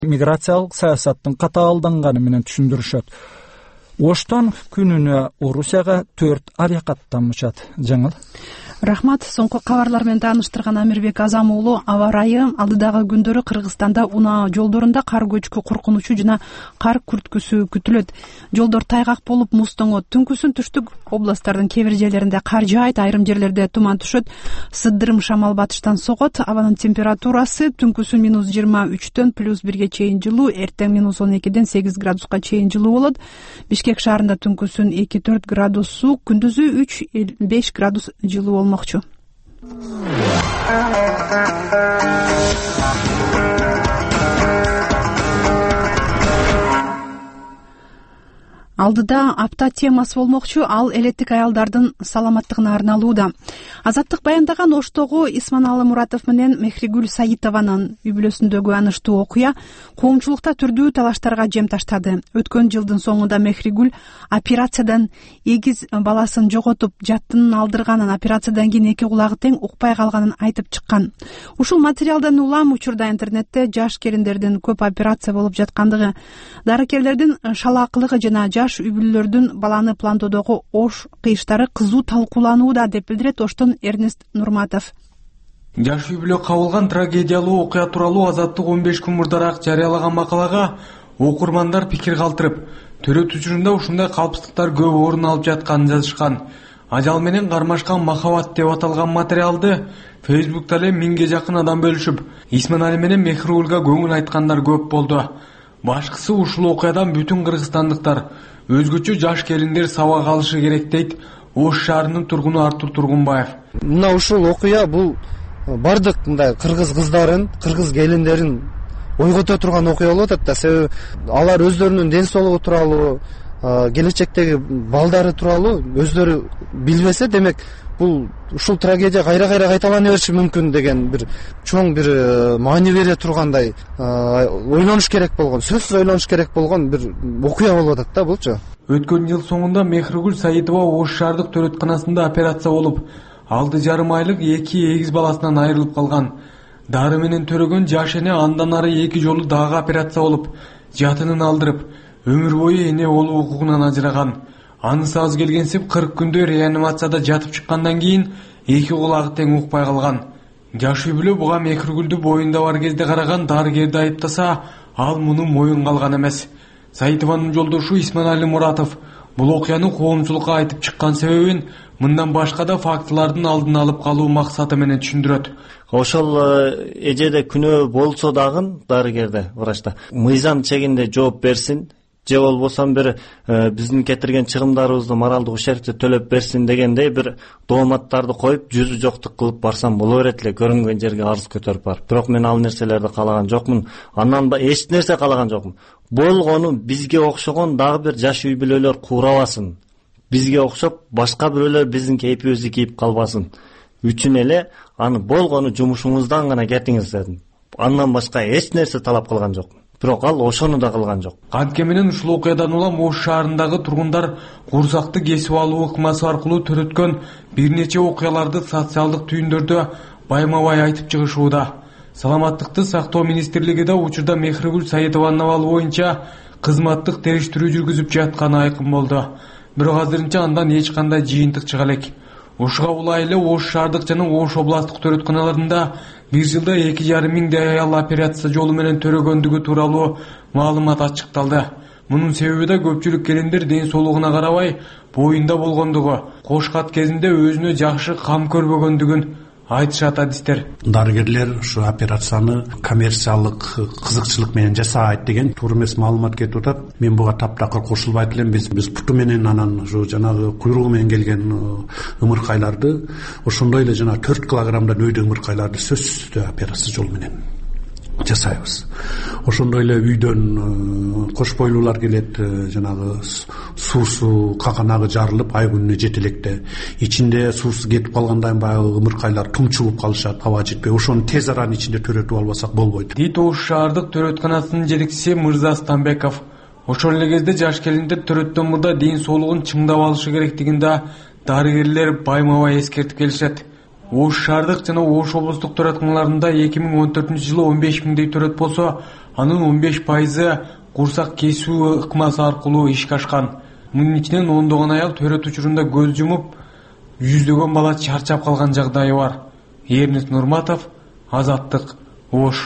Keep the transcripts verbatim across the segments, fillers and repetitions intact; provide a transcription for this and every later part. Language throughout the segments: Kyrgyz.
миграциялык саясаттын катаалданганы менен түшүндүрүшөт. Оштон күнүнө Орусияга төрт авиакат аттанышат. Жаңыл. Рахмат. Соңку кабарлар менен тааныштырган Амирбек Азам уулу. Аба ырайы алдыдагы күндөрү Кыргызстанда унаа жолдорунда кар көчкү коркунучу жана кар күрткүсү күтүлөт. Жолдор тайгак болуп муз тоңот. Түнкүсүн түштүк областтардын кээ бир жерлеринде кар жаайт, айрым жерлерде туман түшөт. Сыдырым шамал батыштан согот. Абанын температурасы түнкүсүн минус жыйырма үчтөн плюс бирге чейин жылуу, эртең минус он экиден сегиз градуска чейин жылуу болот. Бишкек шаарында түнкүсүн эки төрт градус суук, күндүзү үч беш градус жылуу болмок. Алдыда апта темасы болмокчу, ал элеттик аялдардын саламаттыгына арналууда. Азаттык баяндаган Оштогу Исманалы Муратов менен Мехригүл Саитованын үй бүлөсүндөгү аныштуу окуя коомчулукта түрдүү талаштарга жем таштады. Өткөн жылдын соңунда Мехригүл операциядан эгиз баласын жоготуп, жаттынын алдырганын, операциядан кийин эки кулагы тең укпай калганын айтып чыккан. Ушул материалдан улам учурда интернетте жаш келиндердин көп операция болуп жаткандыгы, дарыкерлердин шалаакылыгы жана жаш үй бүлөлөрдүн баланы пландоодогу ош кыйыштары кызуу талкууланууда, деп билдирет Оштон Эрнест Нурматов. Жаш үй бүлө кабылган трагедиялуу окуя тууралуу Азаттык он беш күн мурдараак жарыялаган макалага окурмандар пикир калтырып, төрөт учурунда ушундай калпсыздыктар көп орун алып жатканын жазышкан. Ажал менен кармашкан махабат деп аталган материалды Фейсбукта эле миңге жакын адам бөлүшүп, Исманали менен Мехригүлгө көңүл айткандар көп болду. Башкысы ушул окуядан бүтүн кыргызстандыктар, өзгөчө жаш келиндер сабак алышы керек, дейт Ош шаарынын тургуну Артур Тургунбаев. Мына ушул окуя бул бардык мындай кыргыз кыздарын, кыргыз келиндерин ойгото турган окуя болуп атат да. Себеби алар өздөрүнүн ден соолугу тууралуу, келечектеги балдары тууралуу өздөрү билбесе, демек бул ушул трагедия кайра-кайра кайталана бериши мүмкүн деген бир чоң бир маани бере тургандай ойлонуш керек болгон, сөзсүз ойлонуш керек болгон бир окуя болуп атат да булчу. Өткөн жыл соңунда Мехригүл Саитова Ош шаардык төрөтканасында операция болуп, алты жарым айлык эки эгиз баласынан айрылып калган. Дары менен төрөгөн жаш эне андан ары эки жолу дагы операция болуп, жатынын алдырып, өмүр бою эне болуу укугунан ажыраган. Анысы аз келгенсип кырк күндө реанимацияда жатып чыккандан кийин эки кулагы тең укпай калган. Жаш үй бүлө буга Мехригүлдү боюнда бар кезде караган дарыгерди айыптаса, ал муну моюнга алган эмес. Саитованын жолдошу Исманали Муратов бул окуяны коомчулукка айтып чыккан себебин мындан башка да фактылардын алдын алып калуу максаты менен түшүндүрөт. Ошол эжеде күнөө болсо дагы дарыгерде, врачта мыйзам чегинде жооп берсин, же болбосо бир биздин кетирген чыгымдарыбызды моралдык ущербти төлөп берсин дегендей бир дооматтарды коюп, жүзү жоктук кылып барсам боло берет эле, көрүнгөн жерге арыз көтөрүп барып. Бирок мен ал нерселерди каалаган жокмун. Андан эч нерсе каалаган жокмун. Болгону бизге окшогон дагы бир жаш үй бүлөлөр куурабасын. Бизге окшоп башка бирөөлөр биздин кейпибизди кийип калбасын үчүн эле аны болгону жумушуңуздан гана кетиңиз дедим. Андан башка эч нерсе талап кылган жокмун. Бирок ал ошону да кылган жок. Кантке менен ушул окуядан улам Ош шаарындагы тургундар курсакты кесип алуу ыкмасы аркылуу төрөткөн бир нече окуяларды социалдык түйүндөрдө байма-бай айтып чыгышууда. Саламаттыкты сактоо министрлиги да учурда Мехригүл Саитованын абалы боюнча кызматтык териштирүү жүргүзүп жатканы айкын болду. Бирок азырынча андан эч кандай жыйынтык чыга элек. Ушуга улай эле Ош шаардык жана Ош областтык төрөтканаларында бир жылда эки жарым миңдей аял операция жолу менен төрөгөндүгү тууралуу маалымат ачыкталды. Мунун себеби да көпчүлүк келиндер ден соолугуна карабай боюнда болгондугу, кош кат кезинде өзүнө жакшы кам көрбөгөндүгүн айтышат адистер. Дарыгерлер ушу операцияны коммерциялык кызыкчылык менен жасайт деген туура эмес маалымат кетип атат. Мен буга таптакыр кошулбайт элем. Биз биз путу менен анан ушу жанагы куйругу менен келген ымыркайларды, ошондой эле жана төрт килограммдан өйдө ымыркайларды сөзсүз түрдө операция жолу менен жасайбыз. Ошондой эле үйдөн кош бойлуулар келет, жанагы суусу каканагы жарылып ай күнүнө жетелекте. Ичинде суусу кетип калгандан баягы ымыркайлар туңчулуп калышат, аба жетпей. Ошону тез аранын ичинде төрөтүп албасак болбойт. Дейт Ош шаардык төрөтканасынын жетекчиси Мырза Станбеков. Ошол эле кезде жаш келиндер төрөттөн мурда ден соолугун чыңдап алышы керектигин да дарыгерлер байма-бай эскертип келишет. Ош шаардык жана Ош облустук төрөтканаларында эки миң он төртүнчү жылы он беш миңдей төрөт болсо, анын он беш пайызы курсак кесүү ыкмасы аркылуу ишке ашкан. Мунун ичинен ондогон аял төрөт учурунда көз жумуп, жүздөгөн бала чарчап калган жагдайы бар. Эрнис Нурматов, Азаттык, Ош.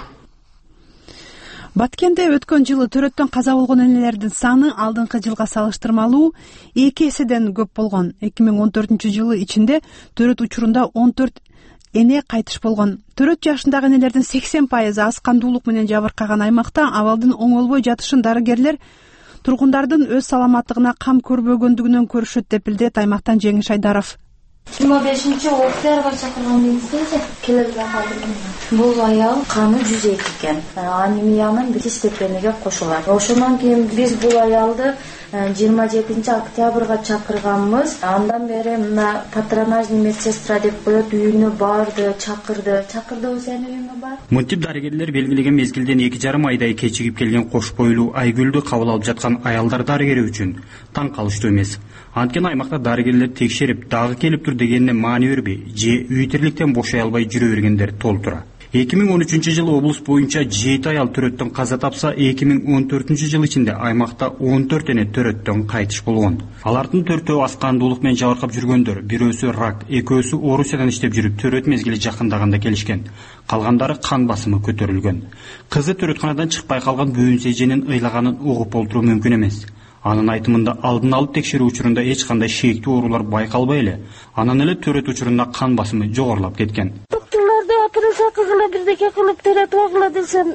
Баткенде өткөн жылы төрөттөн каза болгон энелердин саны алдыңкы жылга салыштырмалуу эки эседен көп болгон. эки миң он төртүнчү жылы ичинде төрөт учурунда он төрт эне кайтыш болгон. Төрөт жашындагы энелердин сексен пайызы аз кандуулук менен жабыркаган аймакта абалдын оңолбой жатышын дарыгерлер тургундардын өз саламаттыгына кам көрбөгөндүгүнөн көрүшөт деп билдирет аймактан Жеңиш Айдаров. жыйырма бешинчи октябрга чакырган мезгилде келип калдым. Бул аял каны жүз эки экен. Анемиянын бир степениге кошулат. Ошондон кийин биз бул аялды жыйырма жетинчи октябрга чакырганбыз. Андан бери мына патронажный медсестра деп коет, үйүнө барды, чакырды. Чакырдыбы сени үйүңө бар? Мынтип дарыгерлер белгилеген мезгилден эки жарым айдай кечигип келген кош бойлуу Айгүлдү кабыл алып жаткан аялдар дарыгери үчүн таң калыштуу эмес. Анткени аймакта дарыгерлер текшерип, дагы келип тур дегенине маани бербей, же үй тирликтен бошой албай жүрө бергендер толтура. эки миң он үчүнчү жылы облус боюнча жети аял төрөттөн каза тапса, эки миң он төртүнчү жыл ичинде аймакта он төрт эне төрөттөн кайтыш болгон. Алардын төртөө аз кандуулук менен жабыркап жүргөндөр, бирөөсү рак, экөөсү Орусиядан иштеп жүрүп төрөт мезгили жакындаганда келишкен. Калгандары кан басымы көтөрүлгөн. Кызы төрөтканадан чыкпай калган бөйүнсө эженин ыйлаганын угуп болтуруу мүмкүн эмес. Анын айтымында алдын алып текшерүү учурунда эч кандай шээктүү оорулар байкалбай эле, анан эле төрөт учурунда кан басымы жогорулап кеткен. Доктурларды операция кылгыла, бирдеке кылып төрөт багыла десем,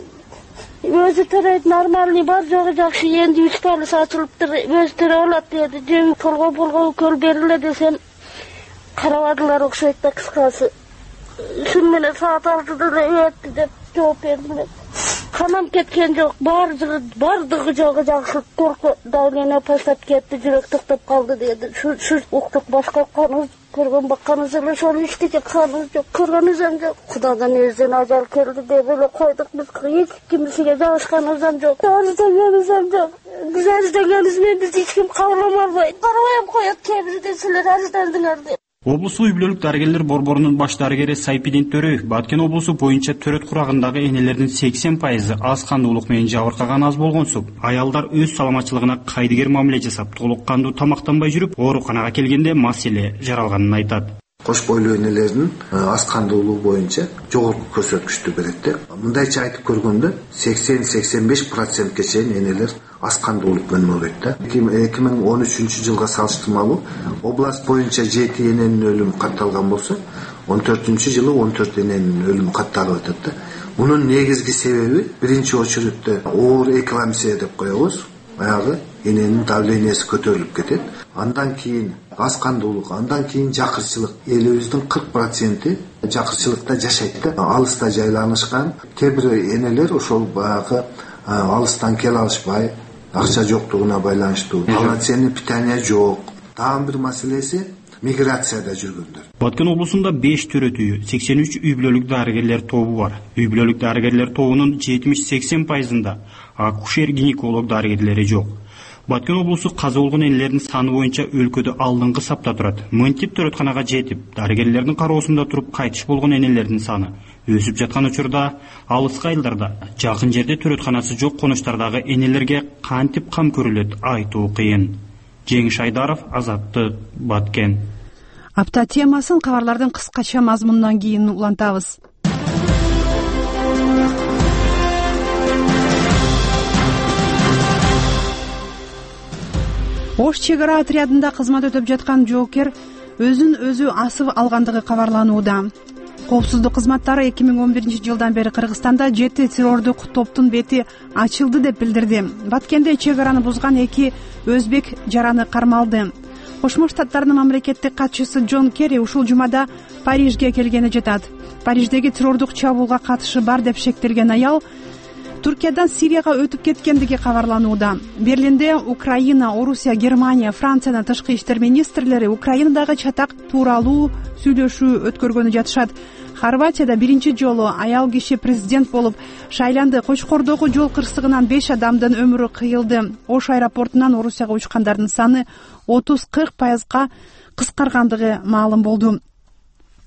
өзү төрөйт, нормальный бар, жогу жакшы, энди үч пайыз ачылыптыр, өзү төрөп алат деди. Жем колго болго көл бериле десем, карабадылар окшойт да кыскасы. Шун менен саат алтыда эле өттү деп жооп бердим. Канам кеткен жок, бардыгы бардыгы жогу жакшы, корку давление паштап кетти, жүрөк токтоп калды деди. Шу уктук башка каныбыз көргөн бакканыбыз эле, ошону эчтеке каныбыз жок, көргөнүбүз жок. Кудайдан өзүнөн ажал келди деп эле койдук, биз эч кимсиге жабышканыбыз жок. Арыздагенибиз жок. Биз арыздагенибиз менен бизди эч ким кабыл албайт. Карабай коет, кээ бирде силер арыздандыңар деп. Облустук үй-бүлөлүк дарыгерлер борборунун баш дарыгери Сайпидин Төрөев Баткен облусу боюнча төрөт курагындагы энелердин сексен пайызы аз кандуулук менен жабыркаган аз болгонсуп, аялдар өз саламатчылыгына кайдыгер мамиле жасап, толук кандуу тамактанбай жүрүп, ооруканага келгенде маселе жаралганын айтат. Кош бойлуу энелердин аз кандуулугу боюнча жогорку көрсөткүчтү берет. Мындайча айтып көргөндө сексен сексен беш процентке чейин энелер аз кандуулук менен өлөт. эки миң он үчүнчү жылга салыштырмалуу область боюнча жети эненин өлүмү катталган болсо, он төртүнчү жылы он төрт эненин өлүмү катталып атат. Мунун негизги себеби биринчи очередте оор экламсия деп коебуз. Баягы эненин давлениясы көтөрүлүп кетет. Андан кийин аз кандуулук, андан кийин жакырчылык. Элибиздин кырк проценти жакырчылыкта жашайт да, алыста жайланышкан. Кээ бир энелер ошол баягы алыстан келе алышпай, акча жоктугуна байланыштуу, полноценный питание жок. Дагы бир маселеси миграцияда жүргөндөр. Баткен облусунда беш төрөт үйү, сексен үч үй-бүлөлүк дарыгерлер тобу бар. Үй-бүлөлүк дарыгерлер тобунун жетимиш сексен пайызында акушер-гинеколог дарыгерлери жок. Баткен облусу каза болгон энелердин саны боюнча өлкөдө алдыңкы сапта турат. Мынтип төрөтканага жетип, дарыгерлердин кароосунда туруп кайтыш болгон энелердин саны өсүп жаткан учурда, алыскы айылдарда, жакын жерде төрөтканасы жок конуштардагы энелерге кантип кам көрүлөт айтуу кыйын. Жеңиш Айдаров, Азаттык, Баткен. Апта темасын кабарлардын кыскача мазмунунан кийин улантабыз. Ош чек ара отрядында кызмат өтөп жаткан жоокер өзүн өзү асып алгандыгы кабарланууда. Коопсуздук кызматтары эки миң он биринчи жылдан бери Кыргызстанда жети террордук топтун бети ачылды деп билдирди. Баткенде чек араны бузган эки өзбек жараны кармалды. Кошмо Штаттардын мамлекеттик катчысы Джон Керри ушул жумада Парижге келгени жатат. Париждеги террордук чабуулга катышы бар деп шектелген аял Туркиядан Сирияга өтүп кеткендиги кабарланууда. Берлинде Украина, Орусия, Германия, Франциянын тышкы иштер министрлери Украинадагы чатак тууралуу сүйлөшүү өткөргөнү жатышат. Хорватияда биринчи жолу аял киши президент болуп шайланды. Кочкордогу жол кырсыгынан беш адамдын өмүрү кыйылды. Ош аэропортунан Орусияга учкандардын саны отуз кырк пайызга кыскаргандыгы маалым болду.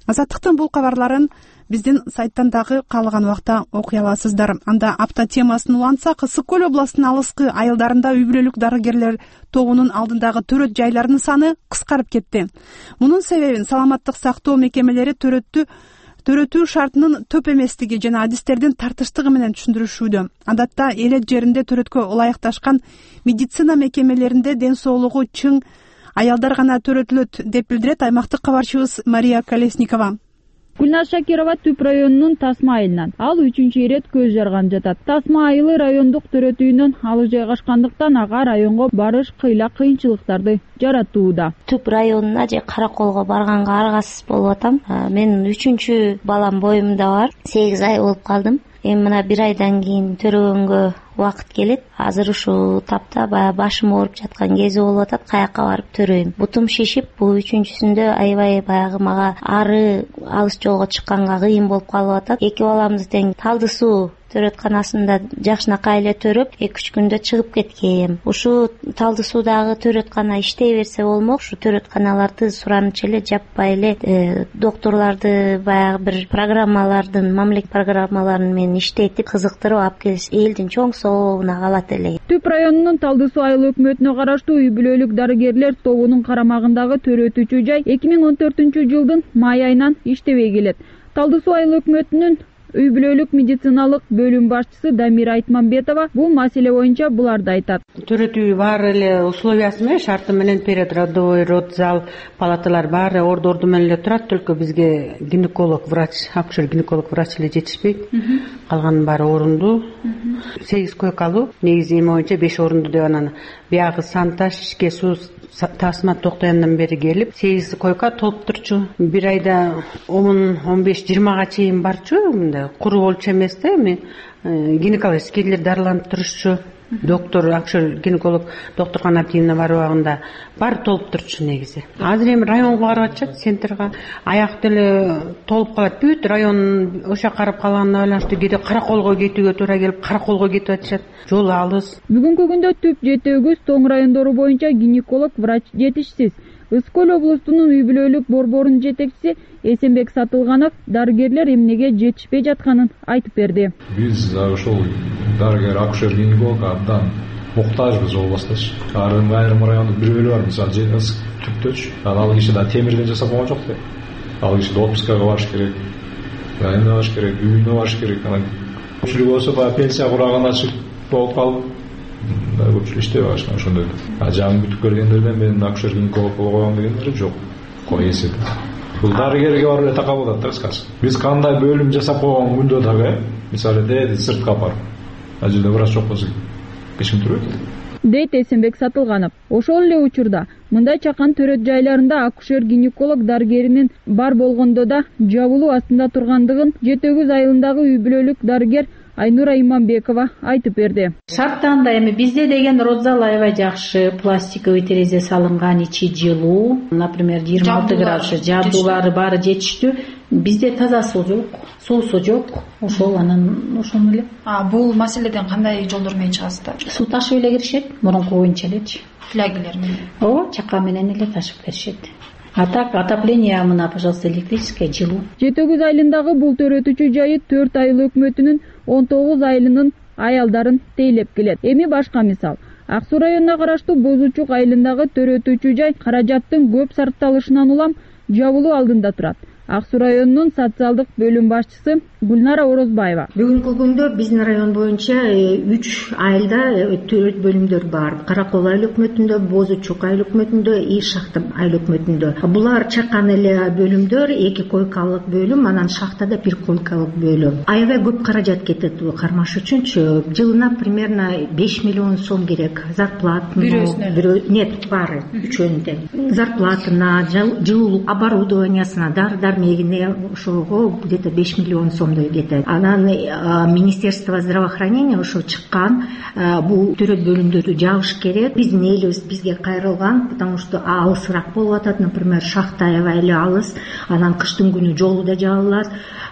Азаттыктын бул кабарларын биздин сайттан дагы каалаган убакта окуй аласыздар. Анда апта темасын улантсак, Ысык көл областынын алыскы айылдарында үй бүлөлүк дарыгерлер тобунун алдындагы төрөт жайларынын саны кыскарып кетти. Мунун себебин саламаттык сактоо мекемелери төрөттү төрөтүү шартынын төп эместиги жана адистердин тартыштыгы менен түшүндүрүшүүдө. Адатта элет жеринде төрөткө ылайыкташкан медицина мекемелеринде ден соолугу чың аялдар гана төрөтүлөт деп билдирет аймактык кабарчыбыз Мария Колесникова. Гүлназ Шакирова Түп районунун Тасма айылынан. Ал үчүнчү ирет көз жарган жатат. Тасма айылы райондук төрөтүүнүн алыс жайгашкандыктан ага районго барыш кыйла кыйынчылыктарды жаратууда. Түп районуна же Караколго барганга аргасыз болуп атам. Менин үчүнчү балам боюмда бар. сегиз ай болуп калдым. Эми мына бир айдан кийин төрөгөнгө убакыт келет. Азыр ушул тапта баягы башым ооруп жаткан кези болуп атат. Каяка барып төрөйм? Бутум шишип, бул үчүнчүсүндө аябай баягы мага ары алыс жолго чыкканга кыйын болуп калып атат. Эки баламды тең Талды суу төрөтканасында жакшынакай эле төрөп, эки үч күндө чыгып кеткем. Ушу Талды суудагы төрөткана иштей берсе болмок. Ушу төрөтканаларды суранычы эле жаппай эле докторлорду баягы бир программалардын, мамилек программаларын менен иштетип, кызыктырып алып келсе, элдин чоң сообуна калат эле. Түп районунун Талды суу айыл өкмөтүнө караштуу үй бүлөлүк дарыгерлер тобунун карамагындагы төрөтүүчү жай эки миң он төртүнчү жылдын май айынан иштебей келет. Талды суу айыл өкмөтүнүн үй бүлөлүк медициналык бөлүм башчысы Дамира Айтмамбетова бул маселе боюнча буларды айтат. Төрөтүү баары эле условиясы менен, шарты менен предродовой, родзал, палаталар баары орду орду менен эле турат, только бизге гинеколог врач, акушер гинеколог врач эле жетишпейт. Калганын баары орунду. сегиз койкалуу, негизи эми боюнча беш орунду деп анан биягы Санташ, Ишке суу, Тасма Токтояндан бери келип, сегиз койка толуп турчу. Бир айда он он беш жыйырмага чейин барчу. Куру болчу эмес да, эми гинекологическийлер дарыланып турушчу. Доктор, акушер гинеколог доктор Канатиевна бар убагында баары толуп турчу негизи. Азыр эми районго барып атышат, центрге. Аяк деле толуп калат. Бүт район ошо карап калганына байланыштуу кээде Караколго кетүүгө туура келип, Караколго кетип атышат. Жол алыс. Бүгүнкү күндө Түп, Жети Өгүз, Тоң райондору боюнча гинеколог врач жетишсиз. Ысык көл облустунун үй бүлөлүк борборунун жетекчиси Эсенбек Сатылганов дарыгерлер эмнеге жетишпей жатканын айтып берди. Биз ошол дарыгер, акушер гинеколог абдан муктажбыз областачы. Айрым айрым райондо бир бөлү бар, мисалы Түптөчү. Ал киши да темирден жасап койгон жок да. Ал киши отпускага барыш керек, айына барыш керек, үйүнө барыш керек. Анан көпчүлүк болсо баягы пенсия курагына чыгып болуп калып, көпчүлүк иштей баштаган ошондой. А жаңы бүтүп келгендерден мен акушер гинеколог боло койгом дегендер жок. Кой эсеп. Бул дарыгерге барып эле такап атат да кыскасы. Биз кандай бөлүм жасап койгон күндө дагы, мисалы дээди сыртка апарып, ал жерде врач жок болсо кечим турбайт дейт Эсенбек Сатылганов. Ошол эле учурда мындай чакан төрөт жайларында акушер гинеколог дарыгеринин бар болгондо да жабылуу астында тургандыгын Жети Өгүз айылындагы үй бүлөлүк дарыгер Айнура Иманбекова айтып берди. Шарттанда эми бизде деген родзал аябай жакшы, пластиковый терезе салынган, ичи жылуу, например жыйырма алты градус, жабдуулары баары жетиштүү. Бизде таза суу жок, суусу жок. Ошол анан ошону эле. А бул маселеден кандай жолдор менен чыгасыздар? Суу ташып эле киришет, мурунку боюнча элечи. Флягилер менен. Ооба, чака менен эле ташып киришет. А так отопление мына, пожалуйста, электрическое, жылуу. Жети Өгүз айылындагы бул төрөтүүчү жайы төрт айыл өкмөтүнүн он тогуз айылынын аялдарын тейлеп келет. Эми башка мисал. Ак Суу районуна караштуу Бозучук айылындагы төрөтүүчү жай каражаттын көп сарпталышынан улам жабылуу алдында турат. Ак Суу районунун социалдык бөлүм башчысы Гүлнара Орозбаева. Бүгүнкү күндө биздин район боюнча үч айылда төрөт бөлүмдөр бар. Каракол айыл өкмөтүндө, Бозучук айыл өкмөтүндө, Иш Шахта айыл өкмөтүндө. Булар чакан эле бөлүмдөр, эки койкалык бөлүм, анан шахтада бир койкалык бөлүм. Аябай көп каражат кетет кармаш үчүнчү. Жылына примерно беш миллион сом керек. Зарплатына, бирөө нет баары үчөөнүндө. Зарплатына, жылуулук оборудованиясына, дары-дармегине ошого где-то беш миллион сом кетет. Анан Министерство здравоохранения ошо чыккан, бул төрөт бөлүмдөрдү жабыш керек. Биздин элибиз бизге кайрылган, потому что алысыраак болуп атат. Например, шахта аябай эле алыс. Анан кыштын күнү жолу да жабылат.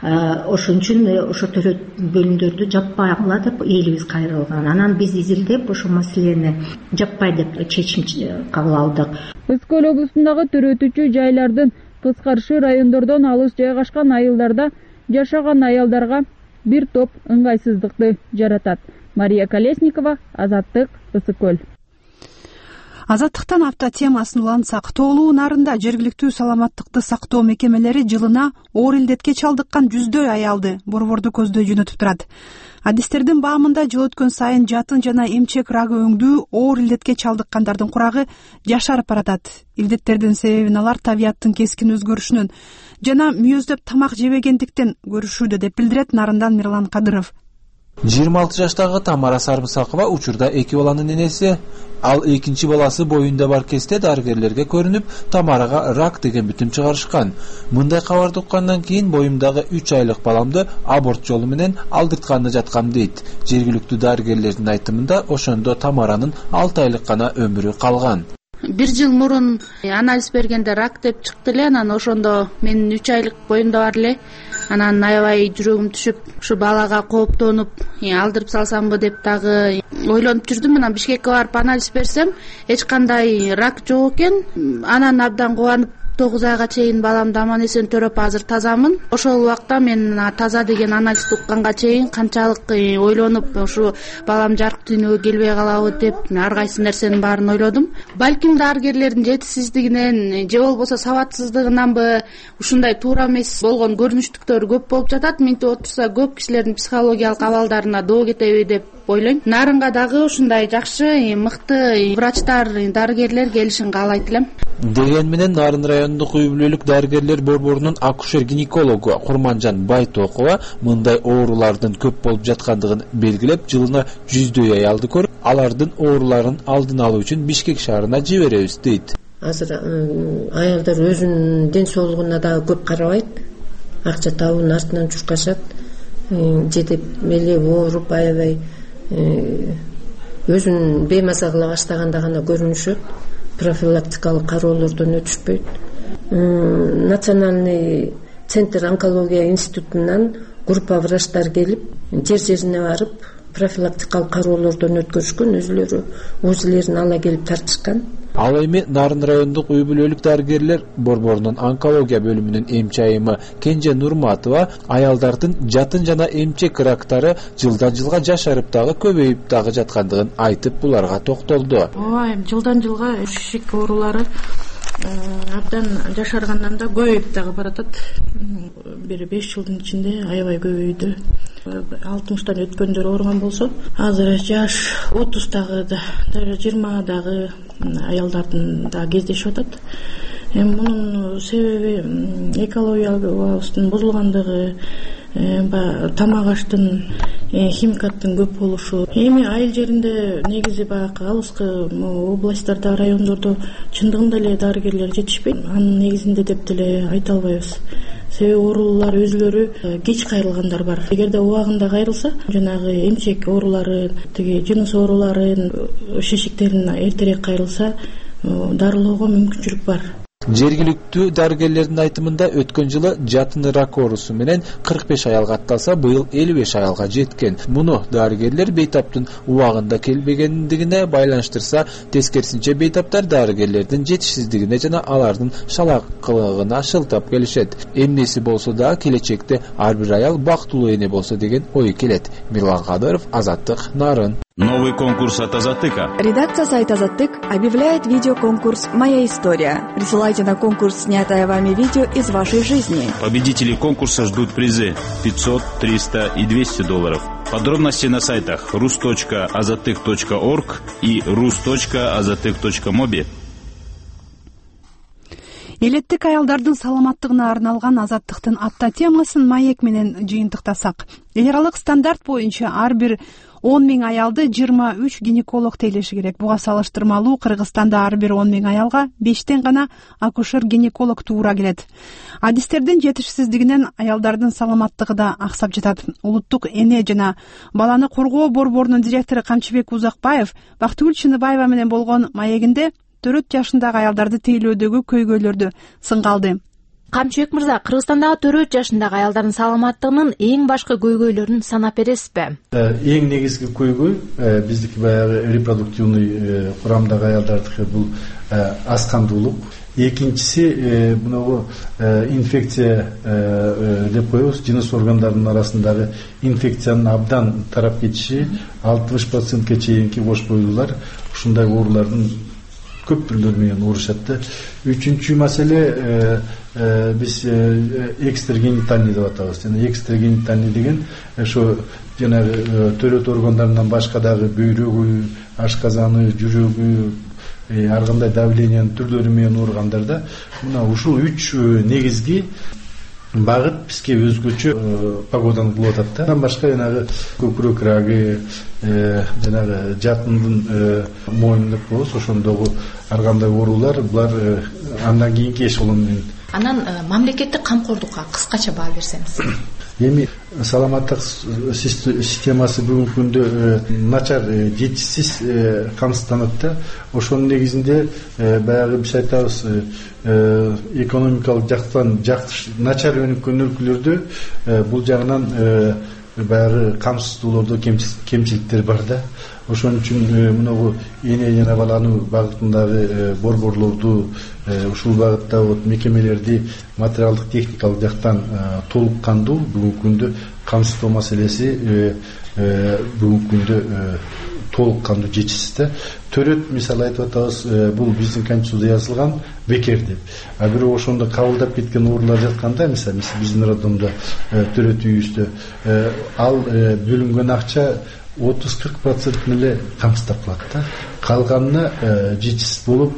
Ошон үчүн ошо төрөт бөлүмдөрдү жаппай деп элибиз кайрылган. Анан биз изилдеп ошо маселени жаппай деп чечим кабыл алдык. Ысык көл облусундагы төрөтүүчү жайлардын кыскартышы райондордон алыс жайгашкан айылдарда жашаган аялдарга бир топ ыңгайсыздыкты жаратат. Мария Колесникова, Азаттык, Ысык көл. Азаттыктан апта темасын улантсак, тоолуу нарында жергиликтүү саламаттыкты сактоо мекемелери жылына оор илдетке чалдыккан жүздөй аялды борборду көздөй жөнөтүп турат. Адистердин баамында жыл өткөн сайын жатын жана эмчек рагы өңдүү оор илдетке чалдыккандардын курагы жашарып баратат. Илдеттердин себебин алар табияттын кескин өзгөрүшүнөн жана мүйөздөп тамак жебегендиктен көрүшүүдө деп билдирет Нарындан Мирлан Кадыров. жыйырма алты жаштагы Тамара Сарбысакова учурда эки баланын энеси. Ал экинчи баласы боюнда бар кезде дарыгерлерге көрүнүп, Тамарага рак деген бүтүм чыгарышкан. Мындай кабарды уккандан кийин боюмдагы үч айлык баламды аборт жолу менен алдыртканы жаткам дейт. Жергиликтүү дарыгерлердин айтымында ошондо Тамаранын алты айлык гана өмүрү калган. Бир жыл мурун анализ бергенде рак деп чыкты эле, анан ошондо менин үч айлык боюмда бар эле. Анан аябай жүрөгүм түшүп, ушу балага кооптонуп, алдырып салсамбы деп дагы ойлонуп жүрдүм. Анан Бишкекке барып анализ берсем, эч кандай рак жок экен. Анан абдан кубанып, тогуз айга чейин баламды аман эсен төрөп азыр тазамын. Ошол убакта мен таза деген анализди укканга чейин канчалык ойлонуп, ушу балам жарык дүйнөгө келбей калабы деп ар кайсы нерсенин баарын ойлодум. Балким дарыгерлердин жетишсиздигинен же болбосо сабатсыздыгынанбы ушундай туура эмес болгон көрүнүштүктөр көп болуп жатат. Минтип отурса көп кишилердин психологиялык абалдарына доо кетеби деп ойлойм. Нарынга дагы ушундай жакшы, мыкты врачтар, дарыгерлер келишин каалайт элем. Деген менен Нарын районундук үй бүлөлүк дарыгерлер борборунун акушер-гинекологу Курманжан Байтокова мындай оорулардын көп болуп жаткандыгын белгилеп, жылына жүздөй аялды көрүп, алардын ооруларын алдын алуу үчүн Бишкек шаарына жиберебиз дейт. Азыр аялдар өзүнүн ден соолугуна дагы көп карабайт. Акча табуунун артынан чуркашат. Же деп эле ооруп аябай өзүн беймаза кыла баштаганда гана көрүнүшөт. Профилактикалык кароолордон өтүшпөйт. Национальный центр онкология институтунан группа врачтар келип, жер жерине барып, профилактикалык кароолордон өткөрүшкөн, өзүлөрү УЗИлерин ала келип тартышкан. Ал эми Нарын райондук үй бүлөлүк дарыгерлер борборунун онкология бөлүмүнүн эмчи айымы Кенже Нурматова аялдардын жатын жана эмчек рактары жылдан жылга жашарып дагы көбөйүп дагы жаткандыгын айтып, буларга токтолду. Ооба, жылдан жылга ишик оорулары абдан жашаргандан да көбөйүп дагы баратат. Бир беш жылдын ичинде аябай көбөйдү. алтымыштан өткөндөр ооруган болсо, азыр жаш отуздагы да, даже жыйырмадагы аялдардын да кездешип атат. Эми мунун себеби экологиябыздын бузулгандыгы, тамак аштын, химикаттын көп болушу. Эми айыл жеринде негизи баягы алыскы областтарда, райондордо чындыгында эле дарыгерлер жетишпейт. Анын негизинде деп деле айта албайбыз. Себеби оорулар өзүлөрү кеч кайрылгандар бар. Эгерде убагында кайрылса, жанагы эмчек оорулары, тиги жыныс ооруларын, шешектерин эртерээк кайрылса, дарылоого мүмкүнчүлүк бар. Жергиликтүү дарыгерлердин айтымында өткөн жылы жатын рак оорусу менен кырк беш аялга атталса, быйыл элүү беш аялга жеткен. Муну дарыгерлер бейтаптын убагында келбегендигине байланыштырса, тескерисинче бейтаптар дарыгерлердин жетишсиздигине жана алардын шалакылыгына шылтап келишет. Эмнеси болсо да келечекте ар бир аял бактылуу эне болсо деген ой келет. Мирлан Кадыров, Азаттык, Нарын. Новый конкурс от Азаттыка. Редакция сайта Азаттык объявляет видеоконкурс «Моя история». Присылайте на конкурс снятое вами видео из вашей жизни. Победители конкурса ждут призы пятьсот, триста и двести долларов. Подробности на сайтах рус точка азаттык точка орг и рус точка азаттык точка моби. Элеттик аялдардын саламаттыгына арналган Азаттыктын апта темасын маек менен жыйынтыктасак. Эл аралык стандарт боюнча ар бир он миң аялды жыйырма үч гинеколог тейлеши керек. Буга салыштырмалуу Кыргызстанда ар бир он миң аялга бештен гана акушер-гинеколог туура келет. Адистердин жетишсиздигинен аялдардын саламаттыгы да аксап жатат. Улуттук эне жана баланы коргоо борборунун директору Камчыбек Узакбаев Бактыгүл Чыныбаева менен болгон маегинде төрт жашындагы аялдарды тейлөөдөгү көйгөйлөрдү сынга алды. Камчыбек мырза, Кыргызстандагы төрт жашындагы аялдардын саламаттыгынын эң башкы көйгөйлөрүн санап бересизби? Эң негизги көйгөй биздики баягы репродуктивный курамдагы аялдардыкы бул аз кандуулук. экинчиси мынагу инфекция деп коебуз, жыныс органдарынын арасындагы инфекциянын абдан тарап кетиши алтымыш процентке чейинки кош бойлуулар ушундай оорулардын көп түрлөрү менен уурушат да. Үчүнчү маселе биз экстрагенитальный деп атабыз. Жана экстрагенитальный деген ошо жанагы төрөт органдарынан башка дагы бөйрөгү, ашказаны, жүрөгү, ар кандай давлениянын түрлөрү менен ооругандарда мына ушул үч негизги багыт бизге өзгөчө погоданы кылып атат да. Андан башка жанагы көкүрөк рагы, жанагы жатындын моюну деп коебуз, ошондогу ар кандай оорулар булар андан кийинки эшелон менен. Анан мамлекеттик камкордукка кыскача баа берсеңиз. Эми саламаттык системасы бүгүнкү күндө начар, жетишсиз камсызданат да. Ошонун негизинде баягы биз айтабыз, экономикалык жактан начар өнүккөн өлкөлөрдө бул жагынан баягы камсыздуулоодо кемчиликтер бар да. Ошон үчүн мынагу эне жана балануу багытындагы борборлорду, ушул багытта вот мекемелерди материалдык техникалык жактан толук кандуу бүгүнкү күндө камсыздоо маселеси бүгүнкү күндө толук кандуу жетишсиз да. Төрөт мисалы айтып атабыз, бул биздин конституцияда жазылган бекер деп. А бирок ошондо кабылдап кеткен оорулар жатканда, мисалы биздин роддомдо төрөт үйүбүздө ал бөлүнгөн акча отуз кырк процент эле камсыздап калат да. Калганына жетишсиз болуп,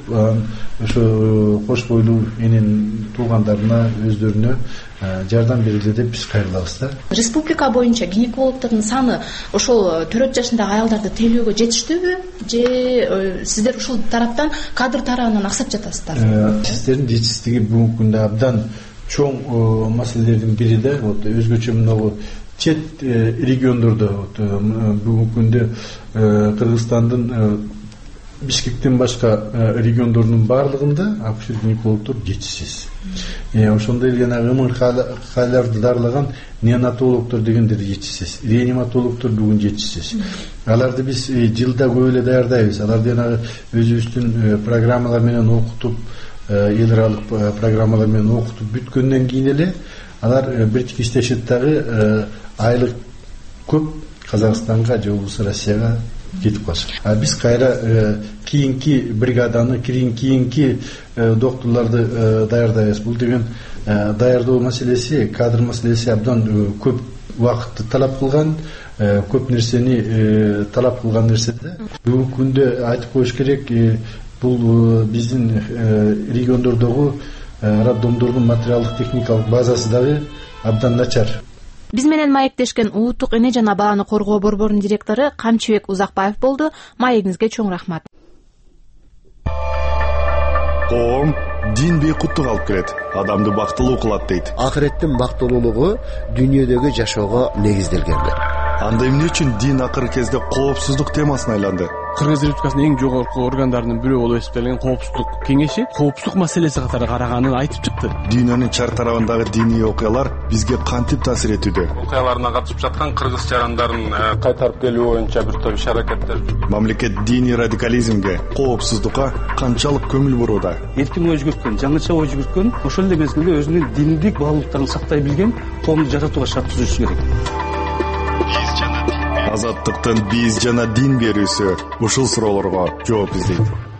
ошо кош бойлуу эненин туугандарына, өздөрүнө жардам берилди деп биз кайрылабыз да. Республика боюнча гинекологдордун саны ошол төрт жашындагы аялдарды тейлөөгө жетиштүүбү, же сиздер ушул тараптан кадр тарабынан аксап жатасыздар? Сиздердин жетишсиздиги бүгүнкү күндө абдан чоң маселелердин бири да. Вот өзгөчө мынагу чет региондордо бүгүнкү күндө Кыргызстандын Бишкектен башка региондордун баардыгында акушер-гинекологдор жетишсиз. Ошондой эле жана ымыр кайларды дарылаган неонатологдор дегендер жетишсиз. Реаниматологдор бүгүн жетишсиз. Аларды биз жылда көп эле даярдайбыз. Аларды жана өзүбүздүн программалар менен окутуп, эл аралык программалар менен окутуп бүткөндөн кийин эле алар бир тик иштешет дагы айлык көп Казакстанга же болбосо Россияга кетип калышат. А биз кайра кийинки бригаданы, кийинки докторлорду даярдайбыз. Бул деген даярдоо маселеси, кадр маселеси абдан көп убакытты талап кылган, көп нерсени талап кылган нерсе да. Бүгүнкү күндө айтып коюш керек, бул биздин региондордогу роддомдордун материалдык техникалык базасы дагы абдан начар. Биз менен маектешкен улуттук эне жана баланы коргоо борборунун директору Камчыбек Узакбаев болду. Маегиңизге чоң рахмат. Коом дин бейкуттук алып келет, адамды бактылуу кылат дейт. Акыреттин бактылуулугу дүйнөдөгү жашоого негизделген. Анда эмне үчүн дин акыркы кезде коопсуздук темасына айланды? Кыргыз Республикасынын эң жогорку органдарынын бирөө болуп эсептелген коопсуздук кеңеши коопсуздук маселеси катары караганын айтып чыкты. Дүйнөнүн чар тарабындагы диний окуялар бизге кантип таасир этүүдө? Окуяларына катышып жаткан кыргыз жарандарын кайтарып келүү боюнча бир топ иш-аракеттер. Мамлекет диний радикализмге, коопсуздукка канчалык көңүл бурууда? Эркин ой жүгүрткөн, жаңыча ой жүгүрткөн, ошол эле мезгилде өзүнүн диндик баалуулуктарын сактай билген коомду жаратууга шарт түзүшү керек. Азаттыктын биз жана дин берүүсү ушул суроолорго жооп издейт.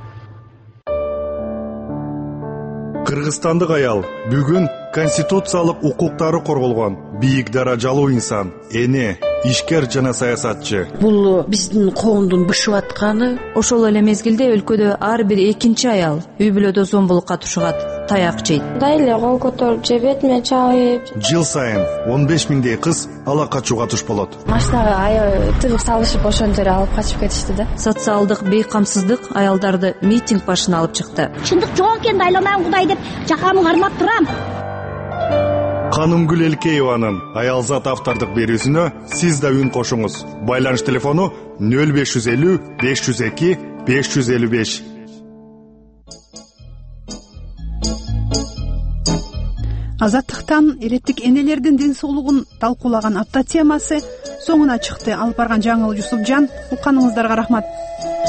Кыргызстандык аял бүгүн конституциялык укуктары корголгон бийик даражалуу инсан, эне, ишкер жана саясатчы. Бул биздин коомдун бышып атканы. Ошол эле мезгилде өлкөдө ар бир экинчи аял үй бүлөдө зомбулукка тушугат, таяк жейт. Дайле кол көтөрүп же бетиме чабып. Жыл сайын он беш миңдей кыз ала качууга туш болот. Машинага аябай тыгып салышып ошон жерге алып качып кетишти да. Социалдык бейкамсыздык аялдарды митинг башына алып чыкты. Чындык жок экен, айланам Кудай деп жакамы кармап турам. Канымгүл Элкееванын Аялзат автордук берүүсүнө сиз да үн кошуңуз. Байланыш телефону нөл беш жүз элүү беш жүз эки беш жүз элүү беш. Азаттыктан эреттик энелердин ден соолугун талкуулаган апта темасы соңуна чыкты. Алып барган Жаңыл Жусупжан, укканыңыздарга рахмат.